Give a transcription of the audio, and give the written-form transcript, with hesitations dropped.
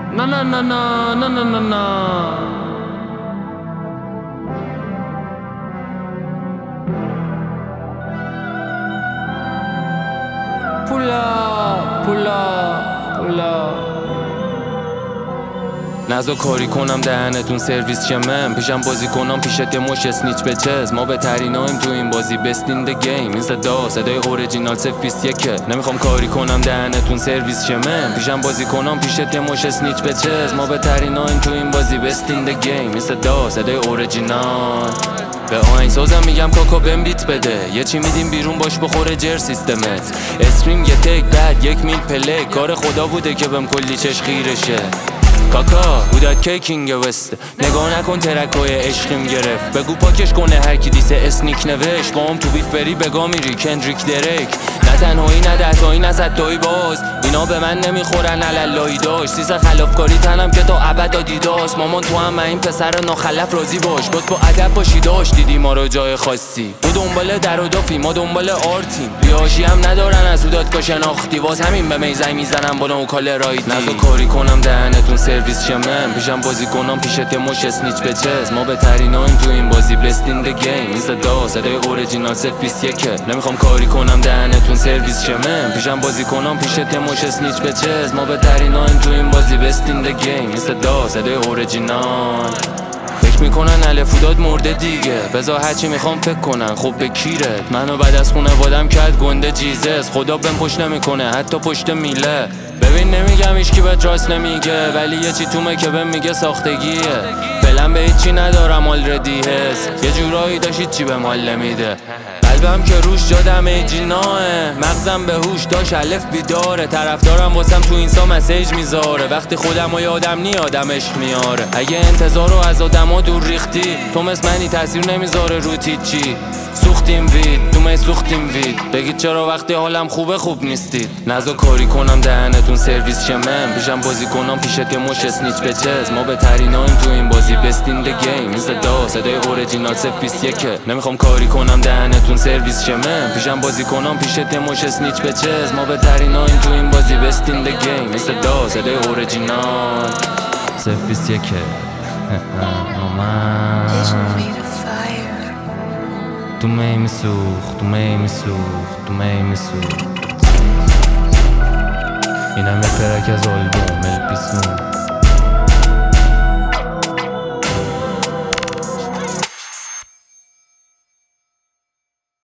نه نه نه نه نه نه نه نه. پولا نزا کاری کنم دهنتون سرویس شمم پیشم بازی کنم پیشت یه مش اسنیچ به چز ما بهترینایم تو این بازی best in the game. این صدای اورجینال 021 نمیخوام کاری کنم دهنتون سرویس شمم پیشم بازی کنم پیشت یه مش اسنیچ به چز ما بهترینایم تو این بازی best in the game. این صدای اورجینال به آهنگسازم میگم کاکا بهم بیت بده یه چی میدیم بیرون باش بخوره جر سیستمت استریم یه تک بعد 1 میل پله کار خدا بوده که بهم کلی چش خیرشه کاکا بودت که کینگ وست نگاه نکن ترکای عشقیم گرفت بگو پاکش کنه هر کی دیسه اسنیک نوشت با هم تو بیف بری بگا میری کندریک درک نه تنهایی نه دهتایی نه صدایی باز اینا به من نمیخورن علالایی داشت سیز خلافکاری تنم که تا ابد آدیداس مامان تو هم این پسر ناخلف راضی باش باز با ادب باشی داشت دیدی ما رو جای خاصی تو دنبال در و دافی ما دنبال آرتیم بیاشی هم ندارن از اودات که شناختی باز همین به میزنگ میزنم با نوکال رایدی نزا کاری کنم دهنتون سرویس شمم پیشم بازی کنم پیشت یه مش اسنیچ به چز ما بهترینایم تو این بازی best in the game. این صدای اورجینال 021 نمیخوام کاری کنم دهنتون سرویس شمم پیشم بازی کنم پیشت یه مش اسنیچ به چز ما بهترینایم تو این بازی best in the game. این صدای اورجینال فکر میکنن الف داد مرده دیگه بذار هرچی میخوام فکر کنن خب به کیرت منو بعد از خونوادم کرد گنده جیزس خدا بهم پشت نمیکنه حتی پشت میله ببین نمیگم هیچکی بهت راست نمیگه ولی یه چی تومه که بهم میگه ساختگیه فعلا به هیچی ندارم آلردی حس یه جورایی داشت چی به مال نمیده قلبم که روش جادم ایجیناه مغزم به هوش داشت الف بیداره طرفدارم واسم تو اینستا مسیج میذاره وقتی خودم و یادم نی آدم عشق میاره اگه انتظارو از آدما دور ریختی تو مثل منی تاثیر نمیذاره رو چی سوختیم وید تو می سوختیم وید بگید چرا وقتی حالم خوبه خوب نیستید نزا کاری کنم دهنتون سرویس شمم پیشم بازی کنم پیشت یه مش اسنیچ به چز ما بهترینایم تو این بازی best in the game. این صدای اورجینال 021 نمیخوام کاری کنم دهنتون سرویس شمم پیشم بازی کنم پیشت یه مش اسنیچ به چز ما بهترینایم تو این بازی best in the game. این صدای اورجینال 021 تو می میسوخت اینم یه ترک از آلبوم الپیسون